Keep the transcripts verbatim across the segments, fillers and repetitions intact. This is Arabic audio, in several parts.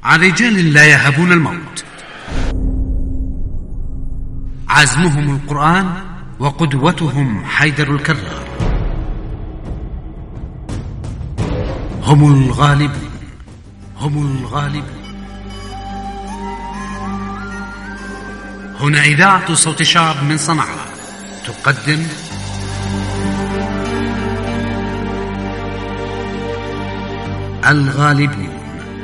عن رجال لا يهبون الموت، عزمهم القرآن وقدوتهم حيدر الكرار. هم الغالبون، هم الغالبون. هنا إذاعة صوت شعب من صنعاء تقدم الغالبون.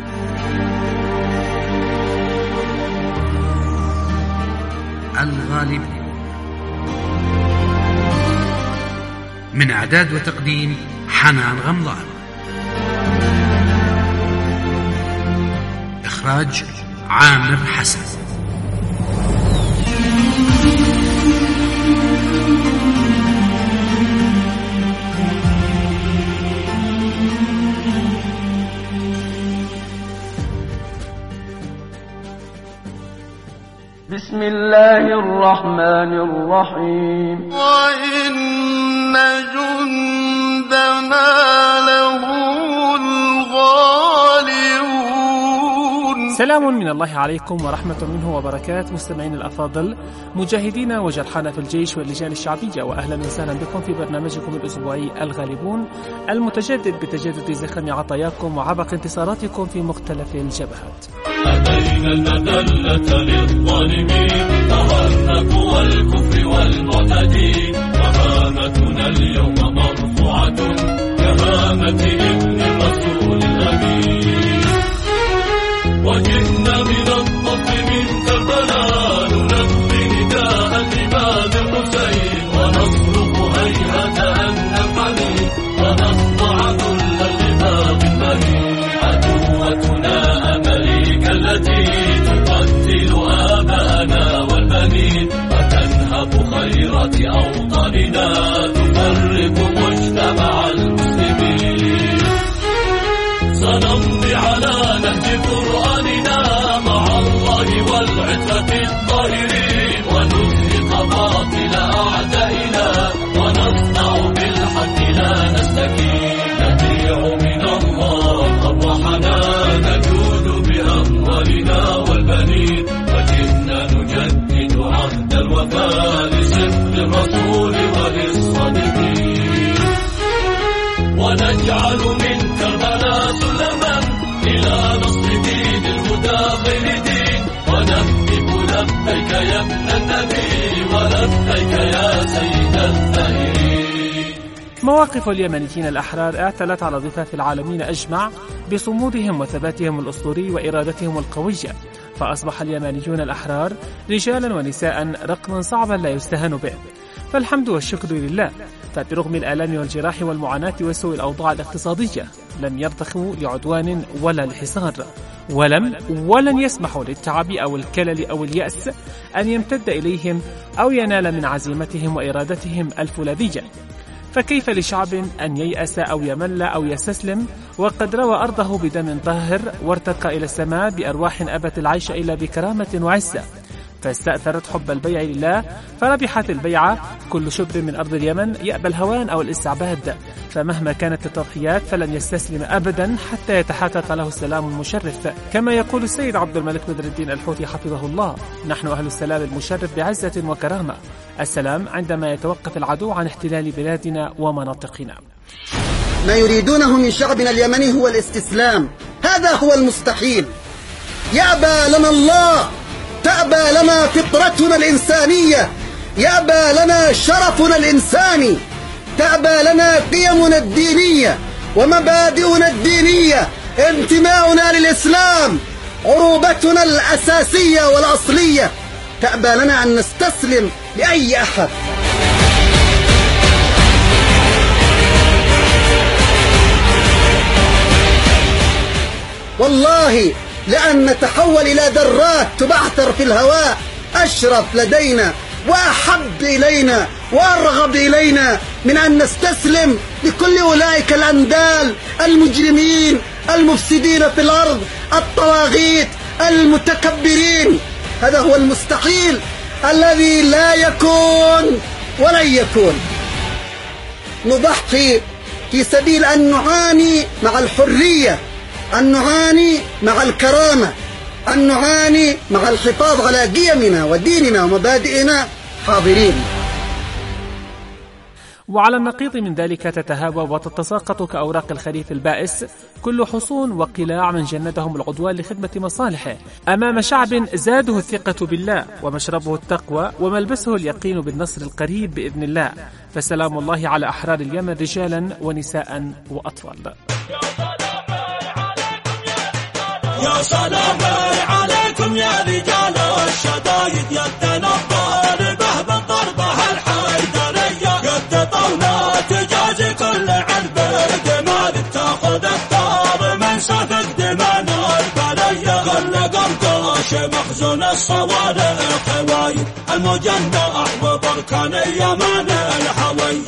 الغالبون من إعداد وتقديم حنان غمضان، إخراج عامر حسن. بسم الله الرحمن الرحيم. وإن جندنا لهم الغالبون. سلام من الله عليكم ورحمة منه وبركاته مستمعين الأفاضل، مجاهدين وجرحانا في الجيش واللجان الشعبية، وأهلا وسهلا بكم في برنامجكم الأسبوعي الغالبون المتجدد بتجدد زخم عطاياكم وعبق انتصاراتكم في مختلف الجبهات. أتينا المذلة للظالمين، تهربوا والكفر والمعتدين، وهامتنا اليوم مرفوعة كهامة ابن الرسول الأمين. وجئنا من الطف من كربلاء نلبي نداء الإمام الحسين، ونصرخ هيهة أن نفعل ونخضع ذل الإمام المهين. عدوتنا أمريكا التي تقتل آباءنا والبنين، وتنهب خيرات أوطاننا، تفرق مجتمع المسلمين. سنمضي على نهج قرآننا مع الله والعترة الطاهرين، ونزهق باطل أعدائنا، ونصنع بالحق لا نستكين. نبيع من الله الرحمن، نجود بأموالنا والبنين، وجئنا نجدد عهد الوفاء لصدق الرسول وللصادقين. ونجعل من كربلاء سلما إلى نصر دين الهدى غير دين، ونهتف لبيك يا ابن النبي، ولبيك يا سيد الثائرين. مواقف اليمنيين الأحرار اعتلت على ضفاف العالمين أجمع بصمودهم وثباتهم الأسطوري وإرادتهم القوية، فأصبح اليمنيون الأحرار رجالا ونساء رقما صعبا لا يستهان به. فالحمد والشكر لله، فبرغم الآلام والجراح والمعاناة وسوء الأوضاع الاقتصادية لم يرتخوا لعدوان ولا لحصار، ولم ولن يسمحوا للتعب أو الكلل أو اليأس أن يمتد إليهم أو ينال من عزيمتهم وإرادتهم الفولاذية. فكيف لشعب أن ييأس أو يمل أو يستسلم وقد روى أرضه بدم طاهر وارتقى إلى السماء بأرواح أبت العيش إلا بكرامة وعزة، فاستأثرت حب البيع لله فربحت البيعة. كل شبر من أرض اليمن يأبى الهوان أو الاستعباد، فمهما كانت التضحيات فلن يستسلم أبدا حتى يتحقق له السلام المشرف. كما يقول السيد عبد الملك بدر الدين الحوثي حفظه الله: نحن أهل السلام المشرف بعزة وكرامة. السلام عندما يتوقف العدو عن احتلال بلادنا ومناطقنا. ما يريدونه من شعبنا اليمني هو الاستسلام، هذا هو المستحيل. يأبى لنا الله، تأبى لنا فطرتنا الإنسانية، يأبى لنا شرفنا الإنساني، تأبى لنا قيمنا الدينية ومبادئنا الدينية، انتماؤنا للإسلام، عروبتنا الأساسية والأصلية. تأبى لنا أن نستسلم لأي أحد. والله لأن نتحول إلى ذرات تبعثر في الهواء أشرف لدينا وأحب إلينا وأرغب إلينا من أن نستسلم لكل أولئك الأندال المجرمين المفسدين في الأرض، الطواغيت المتكبرين. هذا هو المستحيل الذي لا يكون ولن يكون. نضحي في سبيل أن نعاني مع الحرية أن نعاني مع الكرامة، أن نعاني مع الحفاظ على قيمنا وديننا ومبادئنا حاضرين. وعلى النقيض من ذلك تتهاوى وتتساقط كأوراق الخريف البائس كل حصون وقلاع من جندهم العدوان لخدمة مصالحه أمام شعب زاده الثقة بالله ومشربه التقوى وملبسه اليقين بالنصر القريب بإذن الله. فسلام الله على أحرار اليمن رجالا ونساء وأطفال. يا سلام عليكم يا رجال الشدايد، يدنا الضاربة بالضربة الحيدرية، يد طولة تجازي كل عالبرد ما تاخذ الثار من سفك دمنا البلية. كل قرقاش مخزون الصواريخ حوايد المجنح وبركان اليمن الحوي،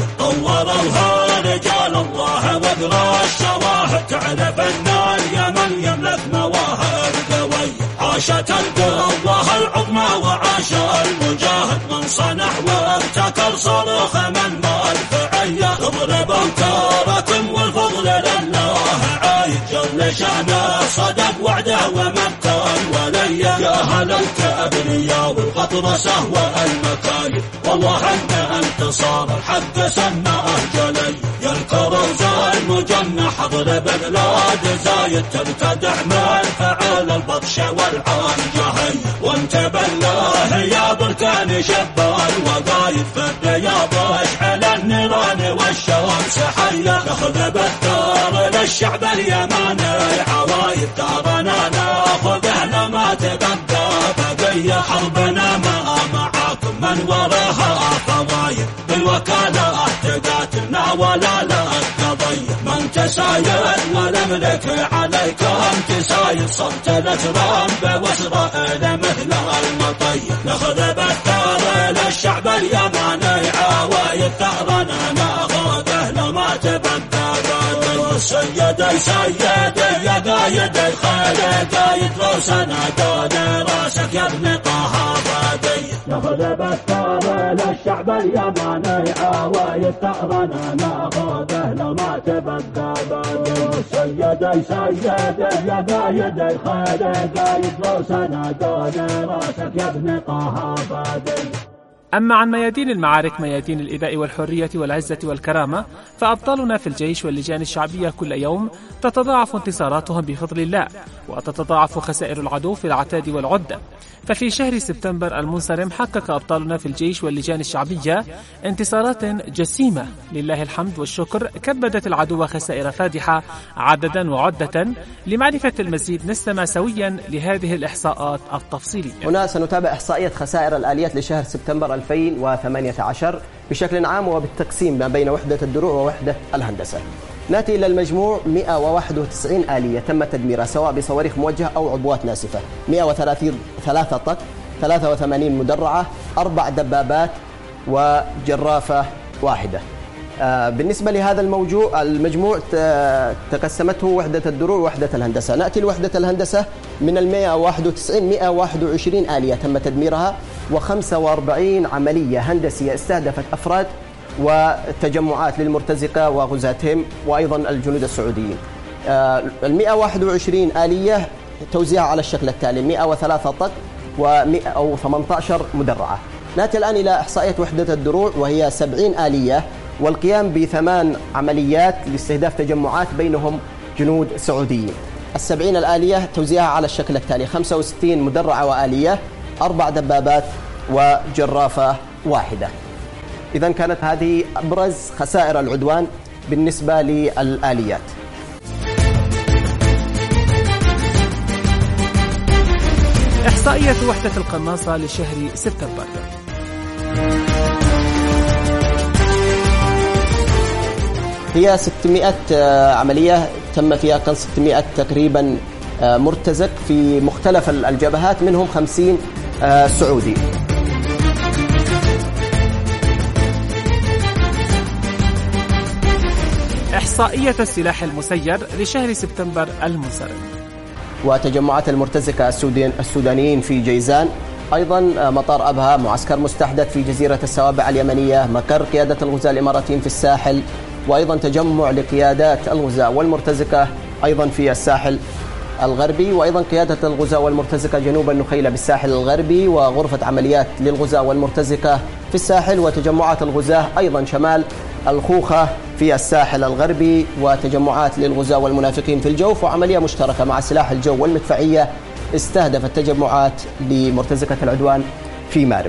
طوروها رجال الله واقرا الشواهد تعرف ان اليمن يملك مواهب قوي. عاشت القوة العظمى وعاش المجاهد من صنع وابتكر صاروخ من مرفعية، اضرب اوتاركم والفضل لله عايد، جل شأنه صدق وعده ومكان وليه. يا هلا الكابرياء والغطرسة والمكايد، والله ان انتصار الحق سنة جلي. يا الكروز المجنح اضرب بلاد زايد، تبتدع من فعل البطش والعان جهي، وانت بالله يا بركان شبان وقايد في الرياض اشعل النيران والشمس حية. ناخذ بالثار للشعب اليماني عوايد، دارنا ناخذه لما تبقى بقية، حربنا ما معاكم من وراها فوايد، بالوكالة تقاتلنا ولا لا قضية. من تسايد والملك عليكم تسايد، صرت الاترام واسرائيل مثل المطية. ناخذ بالثار للشعب اليماني عوايد، ثارنا ناخذه لما تبقى بقية. سيدي سيدي يا قايد خير قايد، روسنا دون راسك يا ابن طه فادي. ناخذ بالثار للشعب اليماني عوايد، ثارنا ناخذه لما تبقى بقية. سيدي سيدي يا قايد خير قايد، روسنا دون راسك يا ابن طه فادي. أما عن ميادين المعارك، ميادين الإباء والحرية والعزة والكرامة، فأبطالنا في الجيش واللجان الشعبية كل يوم تتضاعف انتصاراتهم بفضل الله، وتتضاعف خسائر العدو في العتاد والعدة. ففي شهر سبتمبر المنصرم حقق أبطالنا في الجيش واللجان الشعبية انتصارات جسيمة لله الحمد والشكر، كبدت العدو خسائر فادحة عددا وعدة. لمعرفة المزيد نستمع سويا لهذه الإحصاءات التفصيلية. هنا سنتابع إحصائية خسائر الآليات لشهر سبتمبر ألفين وثمانية عشر بشكل عام وبالتقسيم ما بين وحدة الدروع ووحدة الهندسة. نأتي إلى المجموع مئة وواحد وتسعين آلية تم تدميرها سواء بصواريخ موجهة أو عبوات ناسفة، مئة وثلاثين ثلاثة طق، ثلاثة وثمانين مدرعة، أربع دبابات وجرافة واحدة. آه بالنسبة لهذا الموجوع المجموع تقسمته وحدة الدروع ووحدة الهندسة. نأتي لوحدة الهندسة من المئة وواحد وتسعين مئة وواحد وعشرين آلية تم تدميرها، وخمسة وأربعين عملية هندسية استهدفت أفراد وتجمعات للمرتزقة وغزاتهم وأيضا الجنود السعوديين. المئة وواحد وعشرين آلية توزيعها على الشكل التالي: مئة وثلاثة طق ومئة وثمانية عشر مدرعة. نأتي الآن إلى إحصائية وحدة الدروع وهي سبعين آلية والقيام بثمان عمليات لاستهداف تجمعات بينهم جنود سعوديين. السبعين الآلية توزيعها على الشكل التالي: خمسة وستين مدرعة وآلية، أربع دبابات وجرافة واحدة. إذن كانت هذه أبرز خسائر العدوان بالنسبة للآليات. إحصائية وحدة القناصة لشهر سبتمبر. هي ستمائة عملية تم فيها قنص ستمائة تقريبا مرتزق في مختلف الجبهات، منهم خمسين سعودي. إحصائية السلاح المسير لشهر سبتمبر المنصرم. وتجمعات المرتزقة السودانيين في جيزان، أيضا مطار أبها، معسكر مستحدث في جزيرة السوابع اليمنية، مقر قيادة الغزاة الإماراتيين في الساحل، وأيضا تجمع لقيادات الغزاة والمرتزقة أيضا في الساحل الغربي، وأيضا قيادة الغزاة والمرتزقة جنوب النخيلة بالساحل الغربي، وغرفة عمليات للغزاة والمرتزقة في الساحل، وتجمعات الغزاة أيضا شمال الخوخة في الساحل الغربي، وتجمعات للغزاة والمنافقين في الجوف، وعملية مشتركة مع سلاح الجو والمدفعية استهدفت تجمعات لمرتزقة العدوان في مارب.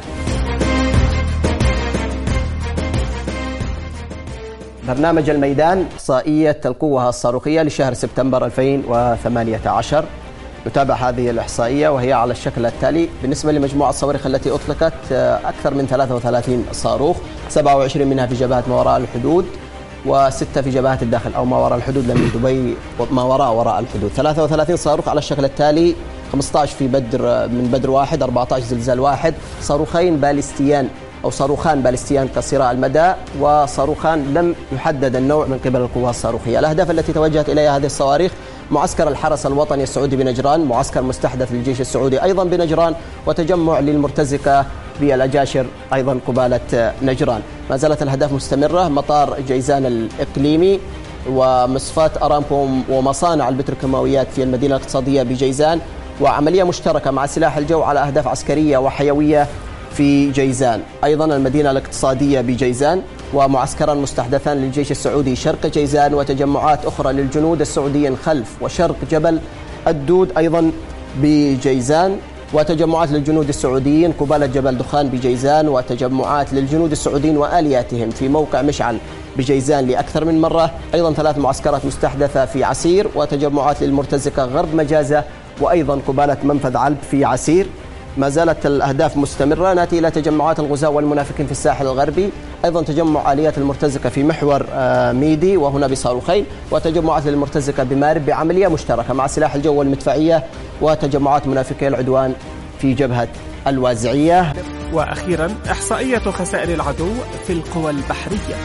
برنامج الميدان، إحصائية القوة الصاروخية لشهر سبتمبر ألفين وثمانية عشر. نتابع هذه الإحصائية وهي على الشكل التالي: بالنسبة لمجموعة الصواريخ التي أطلقت أكثر من ثلاثة وثلاثين صاروخ، سبعة وعشرين منها في جبهات ما وراء الحدود، وستة في جبهات الداخل أو ما وراء الحدود، لأن دبي ما وراء وراء الحدود. ثلاثة وثلاثين صاروخ على الشكل التالي: خمسة عشر في بدر من بدر واحد، أربعة عشر زلزال واحد، صاروخين باليستيان أو صاروخان باليستيان قصيرا المدى، وصاروخان لم يحدد النوع من قبل القوى الصاروخية. الأهداف التي توجهت إليها هذه الصواريخ: معسكر الحرس الوطني السعودي بنجران، معسكر مستحدث للجيش السعودي أيضا بنجران، وتجمع للمرتزقة بالأجاشر أيضا قبالة نجران. ما زالت الأهداف مستمرة: مطار جيزان الإقليمي، ومصفات أرامكو ومصانع البتروكيماويات في المدينة الاقتصادية بجيزان، وعملية مشتركة مع سلاح الجو على أهداف عسكرية وحيوية في جيزان، أيضا المدينة الاقتصادية بجيزان، ومعسكرا مستحدثان للجيش السعودي شرق جيزان، وتجمعات أخرى للجنود السعوديين خلف وشرق جبل الدود أيضا بجيزان، وتجمعات للجنود السعوديين قبالة جبل دخان بجيزان، وتجمعات للجنود السعوديين وآلياتهم في موقع مشعل بجيزان لأكثر من مرة، أيضا ثلاث معسكرات مستحدثة في عسير، وتجمعات للمرتزقة غرب مجازة، وأيضا قبالة منفذ علب في عسير. ما زالت الأهداف مستمرة. نأتي إلى تجمعات الغزاة والمنافقين في الساحل الغربي، أيضا تجمع آليات المرتزقة في محور ميدي وهنا بصاروخين، وتجمعات للمرتزقة بمارب بعملية مشتركة مع سلاح الجو والمدفعية، وتجمعات منافقي العدوان في جبهة الوازعية. وأخيرا إحصائية خسائر العدو في القوى البحرية.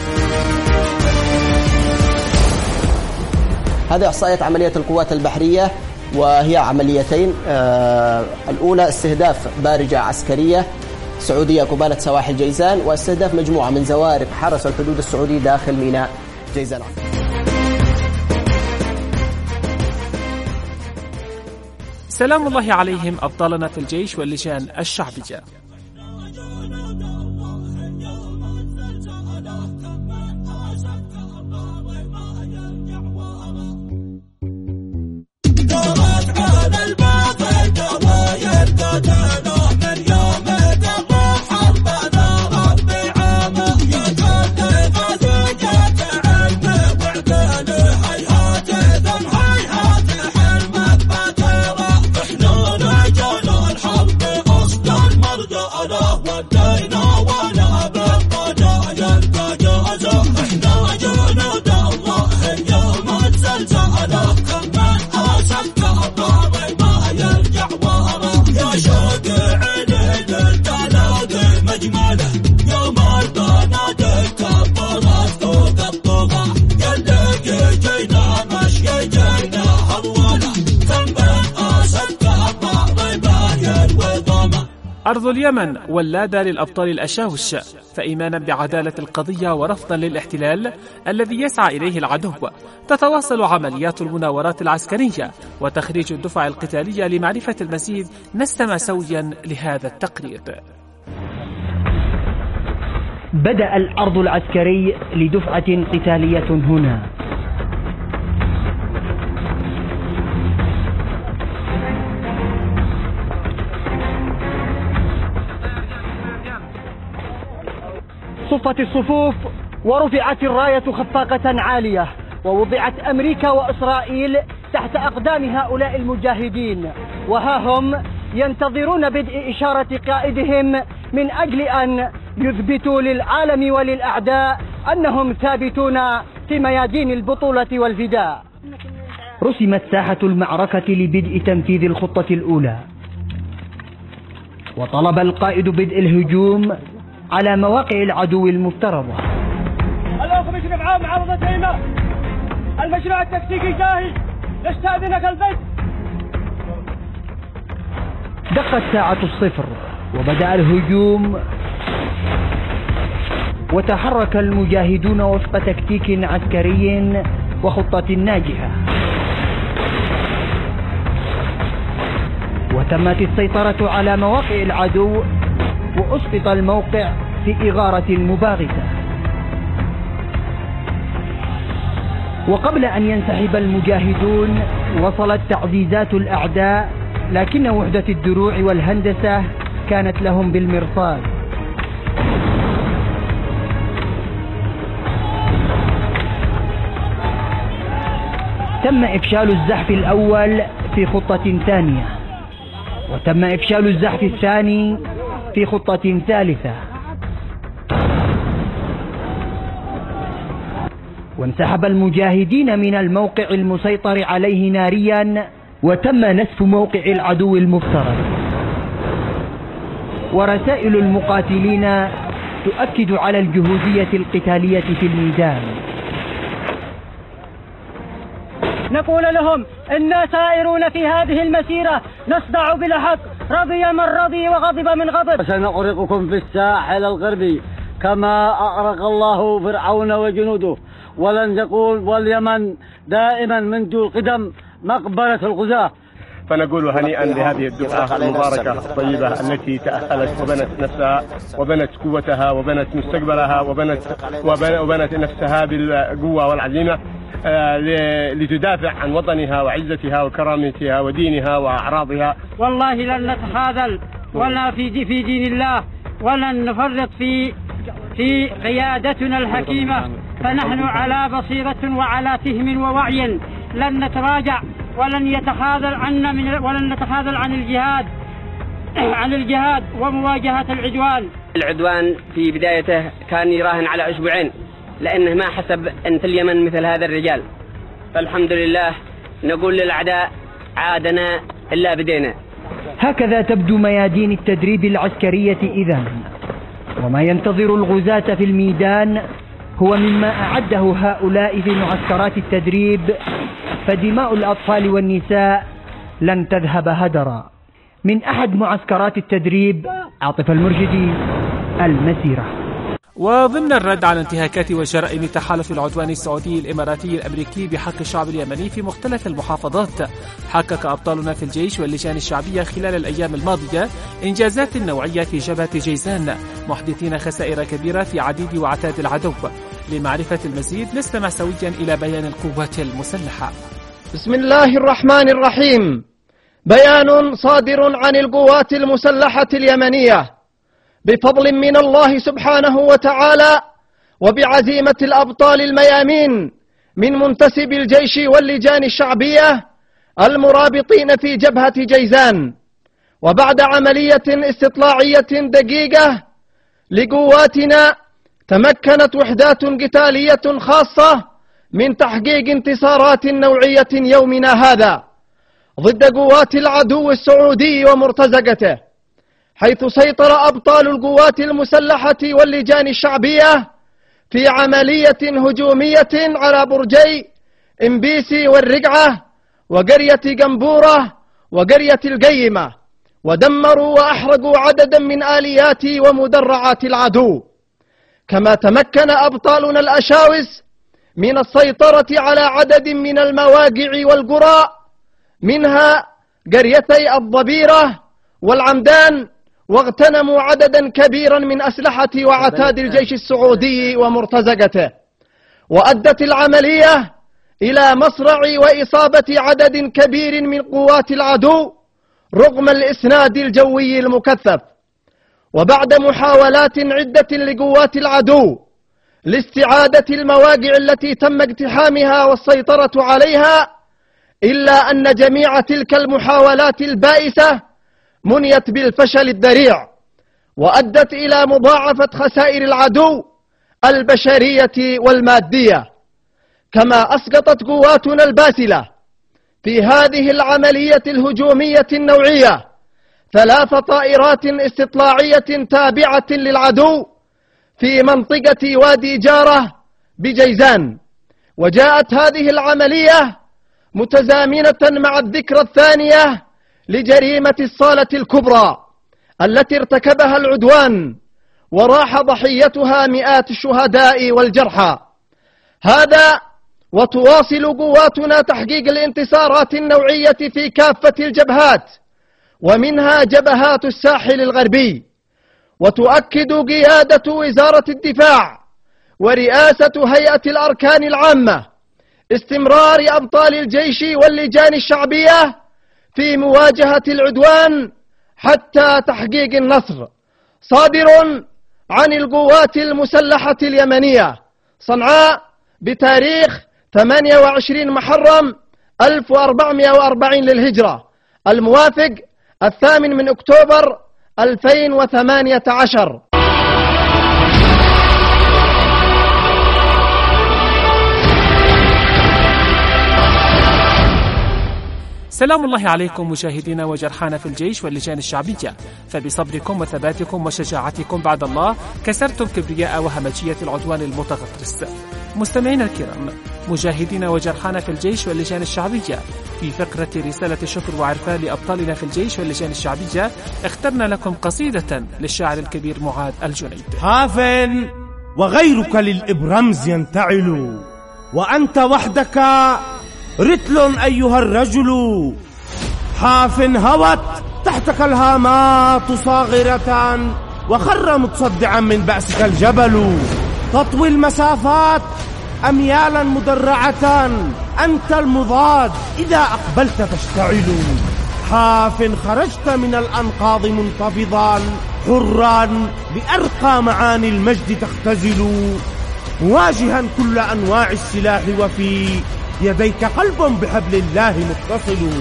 هذه إحصائية عملية القوات البحرية، وهي عمليتين. آه الأولى استهداف بارجة عسكرية سعودية قبالة سواحل جيزان، واستهداف مجموعة من زوارق حرس الحدود السعودي داخل ميناء جيزان. سلام الله عليهم أبطالنا في الجيش واللجان الشعبية. أرض اليمن ولادة للأبطال الأشاوش، فإيمانا بعدالة القضية ورفضا للاحتلال الذي يسعى إليه العدو، تتواصل عمليات المناورات العسكرية وتخريج الدفع القتالية. لمعرفة المزيد نستمع سويا لهذا التقرير. بدأ العرض العسكري لدفعة قتالية هنا. صفت الصفوف ورفعت الراية خفاقة عالية، ووضعت أمريكا وإسرائيل تحت أقدام هؤلاء المجاهدين، وها هم ينتظرون بدء إشارة قائدهم من أجل أن يثبتوا للعالم وللأعداء أنهم ثابتون في ميادين البطولة والفداء. رسمت ساحة المعركة لبدء تنفيذ الخطة الأولى، وطلب القائد بدء الهجوم على مواقع العدو المفترضة. الأخ مشرف عام معارضة هيمة، المشروع التكتيكي جاهز، نستأذنك البدء. دقت ساعة الصفر وبدأ الهجوم، وتحرك المجاهدون وفق تكتيك عسكري وخطة ناجحة. وتمت السيطرة على مواقع العدو وأسقط الموقع في إغارة مباغتة. وقبل أن ينسحب المجاهدون وصلت تعزيزات الأعداء، لكن وحدة الدروع والهندسة كانت لهم بالمرصاد. تم إفشال الزحف الأول في خطة ثانية، وتم إفشال الزحف الثاني في خطة ثالثة، وانسحب المجاهدين من الموقع المسيطر عليه ناريا، وتم نسف موقع العدو المفترض. ورسائل المقاتلين تؤكد على الجهوزية القتالية في الميدان. نقول لهم إنا سائرون في هذه المسيرة نصدع بالحق، رضي من رضي وغضب من غضب. سنغرقكم في الساحل الغربي كما أغرق الله فرعون وجنوده، ولن يقول واليمن دائما منذ القدم مقبرة الغزاة. فنقول هنيئا لهذه الدفعة المباركة الطيبة التي تأهلت وبنت نفسها وبنت قوتها وبنت مستقبلها وبنت وبنت نفسها بالقوة والعزيمة لتدافع عن وطنها وعزتها وكرامتها ودينها وأعراضها. والله لن نتخاذل ولا في في دين الله، ولن نفرط في في قيادتنا الحكيمة، فنحن على بصيرة وعلى فهم ووعي، لن نتراجع ولن يتخاذل عنا من ولن نتخاذل عن الجهاد عن الجهاد ومواجهة العدوان. العدوان في بدايته كان يراهن على أسبوعين، لأنه ما حسب أن في اليمن مثل هذا الرجال، فالحمد لله نقول للأعداء عادنا إلا بدينا. هكذا تبدو ميادين التدريب العسكرية إذن، وما ينتظر الغزاة في الميدان هو مما أعده هؤلاء في معسكرات التدريب، فدماء الأطفال والنساء لن تذهب هدرا. من أحد معسكرات التدريب، عاطف المرشدي، المسيرة. وضمن الرد على انتهاكات وجرائم التحالف العدواني السعودي الإماراتي الأمريكي بحق الشعب اليمني في مختلف المحافظات، حقق أبطالنا في الجيش واللجان الشعبية خلال الأيام الماضية إنجازات نوعية في جبهة جيزان، محدثين خسائر كبيرة في عديد وعتاد العدو. لمعرفة المزيد نستمع سويا إلى بيان القوات المسلحة. بسم الله الرحمن الرحيم. بيان صادر عن القوات المسلحة اليمنية بفضل من الله سبحانه وتعالى وبعزيمة الأبطال الميامين من منتسب الجيش واللجان الشعبية المرابطين في جبهة جيزان، وبعد عملية استطلاعية دقيقة لقواتنا تمكنت وحدات قتالية خاصة من تحقيق انتصارات نوعية يومنا هذا ضد قوات العدو السعودي ومرتزقته، حيث سيطر أبطال القوات المسلحة واللجان الشعبية في عملية هجومية على برجي إمبيسي والرقعة وقرية قنبورة وقرية القيمة، ودمروا وأحرقوا عددا من آليات ومدرعات العدو. كما تمكن أبطالنا الأشاوس من السيطرة على عدد من المواقع والقرى، منها قريتي الضبيرة والعمدان، واغتنموا عددا كبيرا من أسلحة وعتاد الجيش السعودي ومرتزقته. وأدت العملية إلى مصرع وإصابة عدد كبير من قوات العدو رغم الإسناد الجوي المكثف. وبعد محاولات عدة لقوات العدو لاستعادة المواقع التي تم اقتحامها والسيطرة عليها، إلا أن جميع تلك المحاولات البائسة منيت بالفشل الذريع، وأدت إلى مضاعفة خسائر العدو البشرية والمادية. كما أسقطت قواتنا الباسلة في هذه العملية الهجومية النوعية ثلاث طائرات استطلاعية تابعة للعدو في منطقة وادي جارة بجيزان. وجاءت هذه العملية متزامنة مع الذكرى الثانية لجريمة الصالة الكبرى التي ارتكبها العدوان وراح ضحيتها مئات الشهداء والجرحى. هذا وتواصل قواتنا تحقيق الانتصارات النوعية في كافة الجبهات، ومنها جبهات الساحل الغربي. وتؤكد قيادة وزارة الدفاع ورئاسة هيئة الأركان العامة استمرار أبطال الجيش واللجان الشعبية في مواجهة العدوان حتى تحقيق النصر. صادر عن القوات المسلحة اليمنية صنعاء بتاريخ ثمانية وعشرين محرم ألف وأربعمائة وأربعين للهجرة، الموافق الثامن من أكتوبر ألفين وثمانية عشر. سلام الله عليكم مشاهدينا وجرحانا في الجيش واللجان الشعبية، فبصبركم وثباتكم وشجاعتكم بعد الله كسرتم كبرياء وهمجية العدوان المتغطرس. مستمعينا الكرام، مجاهدينا وجرحانا في الجيش واللجان الشعبية، في فقرة رسالة شكر وعرفان لأبطالنا في الجيش واللجان الشعبية اخترنا لكم قصيدة للشاعر الكبير معاذ الجنيد. حاف وغيرك للإبرمز ينتعل، وأنت وحدك رتل أيها الرجل. حاف هوت تحتك الهامات صاغرة، وخر متصدعا من بأسك الجبل. تطوي المسافات أميالا مدرعة، أنت المضاد إذا أقبلت تشتعل. حاف خرجت من الأنقاض منتفضا حرا، بأرقى معاني المجد تختزل. مواجها كل أنواع السلاح، وفي يديك قلب بحبل الله متصل.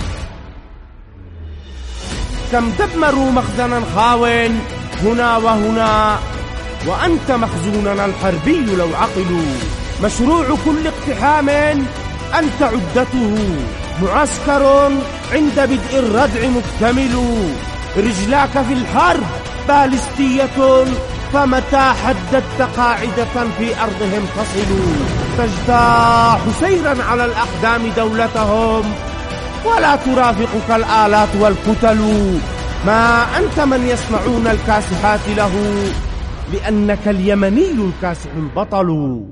كم دمروا مخزنا خاو هنا وهنا، وأنت مخزوننا الحربي لو عقلوا. مشروع كل اقتحام أنت عدته، معسكر عند بدء الردع مكتمل. رجلاك في الحرب بالستية، فمتى حددت قاعدة في أرضهم تصل. تجتاح سيرا على الأقدام دولتهم، ولا ترافقك الآلات والكتل. ما أنت من يسمعون الكاسحات له، لأنك اليمني الكاسح البطل.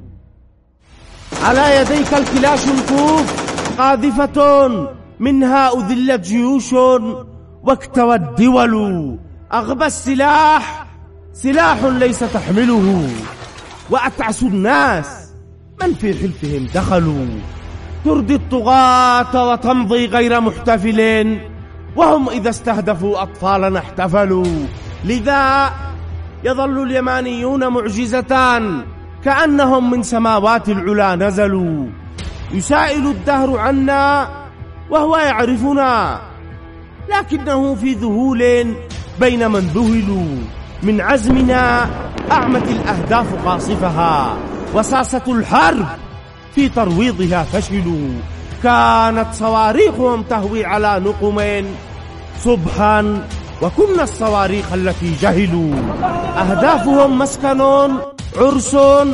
على يديك الكلاشنكوف قاذفة، منها أذلت جيوش واكتوت دول. أغبى السلاح سلاح ليس تحمله، وأتعس الناس من في حلفهم دخلوا. تردي الطغاة وتمضي غير محتفل، وهم إذا استهدفوا أطفالنا احتفلوا. لذا يظل اليمانيون معجزة، كأنهم من سماوات العلا نزلوا. يسائل الدهر عنا وهو يعرفنا، لكنه في ذهول بين من ذهلوا. من عزمنا أعمت الأهداف قاصفها، وساسة الحرب في ترويضها فشلوا. كانت صواريخهم تهوي على نقم صبحا، وكنا الصواريخ التي جهلوا. أهدافهم مسكن عرس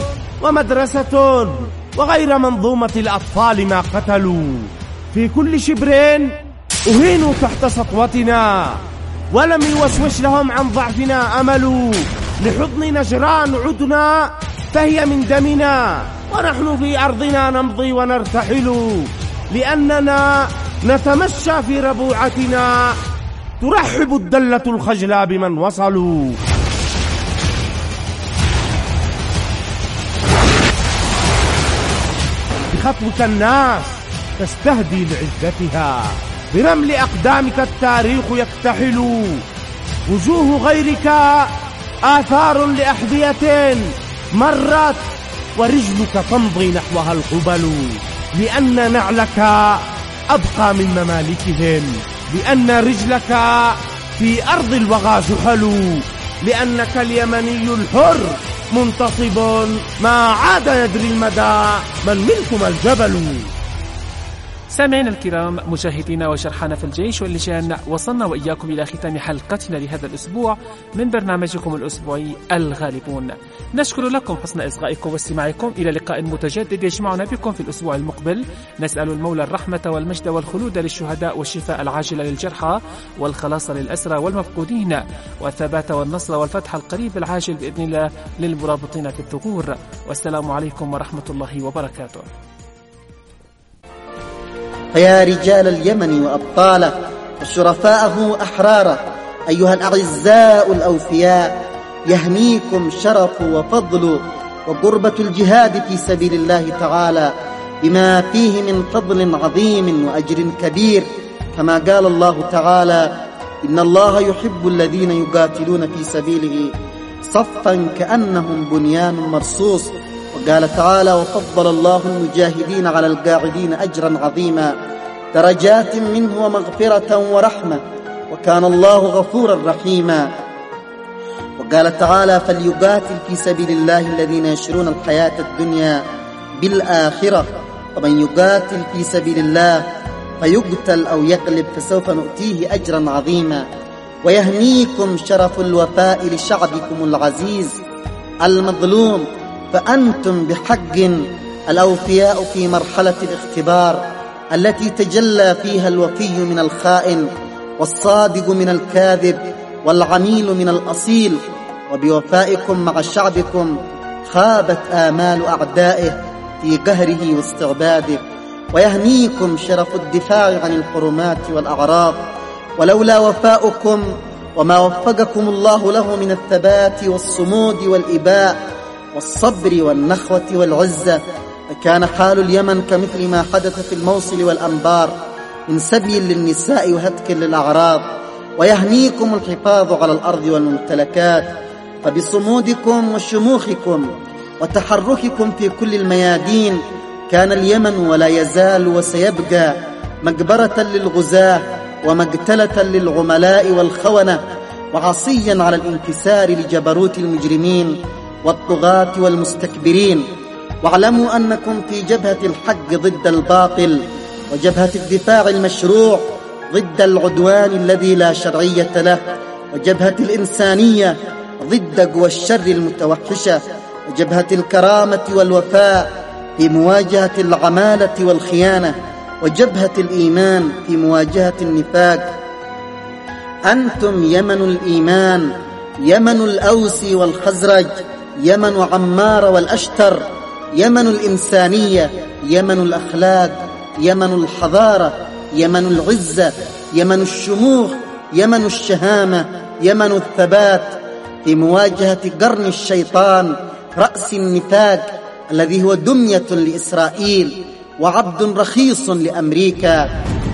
ومدرسة، وغير منظومة الأطفال ما قتلوا. في كل شبر أهينوا تحت سطوتنا، ولم يوسوس لهم عن ضعفنا أمل. لحضن نجران عدنا، فهي من دمنا، ونحن في أرضنا نمضي ونرتحل. لأننا نتمشى في ربوعتنا، ترحب الدلة الخجلى بمن وصلوا. بخطوك الناس تستهدي لعزتها، برمل أقدامك التاريخ يكتحل. وجوه غيرك آثار لأحذية مرت، ورجلك تمضي نحوها القبل. لأن نعلك أبقى من ممالكهم، لأن رجلك في أرض الوغى زحل. لأنك اليمني الحر منتصب، ما عاد يدري المدى من منكم الجبل. سامعينا الكرام، مشاهدينا وجرحانا في الجيش واللجان، وصلنا وإياكم إلى ختام حلقتنا لهذا الأسبوع من برنامجكم الأسبوعي الغالبون. نشكر لكم حسن إصغائكم واستماعكم. إلى لقاء متجدد يجمعنا بكم في الأسبوع المقبل. نسأل المولى الرحمة والمجد والخلود للشهداء، والشفاء العاجل للجرحى، والخلاص للأسرى والمفقودين، والثبات والنصر والفتح القريب العاجل بإذن الله للمرابطين في الثغور. والسلام عليكم ورحمة الله وبركاته. فيا رجال اليمن وأبطاله، وشرفاءه أحرارا. أيها الأعزاء الأوفياء، يهنيكم شرف وفضل وقربة الجهاد في سبيل الله تعالى بما فيه من فضل عظيم وأجر كبير، كما قال الله تعالى: إن الله يحب الذين يقاتلون في سبيله صفا كأنهم بنيان مرصوص. وقال تعالى: وفضل الله المجاهدين على القاعدين أجرا عظيما درجات منه ومغفرة ورحمة، وكان الله غفورا رحيما. وقال تعالى: فليقاتل في سبيل الله الذين يشرون الحياة الدنيا بالآخرة، ومن يقاتل في سبيل الله فيقتل أو يغلب فسوف نؤتيه أجرا عظيما. ويهنيكم شرف الوفاء لشعبكم العزيز المظلوم، فأنتم بحق الأوفياء في مرحلة الاختبار التي تجلى فيها الوفي من الخائن والصادق من الكاذب والعميل من الأصيل. وبوفائكم مع شعبكم خابت آمال أعدائه في قهره واستعباده. ويهنيكم شرف الدفاع عن الحرمات والأعراض، ولولا وفاؤكم وما وفقكم الله له من الثبات والصمود والإباء والصبر والنخوة والعزة فكان حال اليمن كمثل ما حدث في الموصل والأنبار من سبي للنساء وهتك للأعراض. ويهنيكم الحفاظ على الأرض والممتلكات، فبصمودكم وشموخكم وتحرككم في كل الميادين كان اليمن ولا يزال وسيبقى مقبرة للغزاة ومقتلة للعملاء والخونة، وعصيا على الانكسار لجبروت المجرمين والطغاة والمستكبرين. واعلموا أنكم في جبهة الحق ضد الباطل، وجبهة الدفاع المشروع ضد العدوان الذي لا شرعية له، وجبهة الإنسانية ضد قوى الشر المتوحشة، وجبهة الكرامة والوفاء في مواجهة العمالة والخيانة، وجبهة الإيمان في مواجهة النفاق. أنتم يمن الإيمان، يمن الأوس والخزرج، يمن عمار والأشتر، يمن الإنسانية، يمن الأخلاق، يمن الحضارة، يمن العزة، يمن الشموخ، يمن الشهامة، يمن الثبات في مواجهة قرن الشيطان رأس النفاق الذي هو دمية لإسرائيل وعبد رخيص لأمريكا.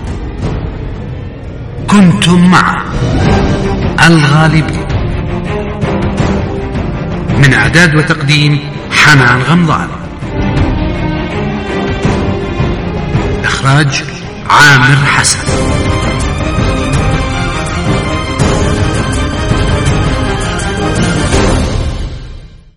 كنتم مع الغالبين. من إعداد وتقديم حنان غمضان. إخراج عامر حسن.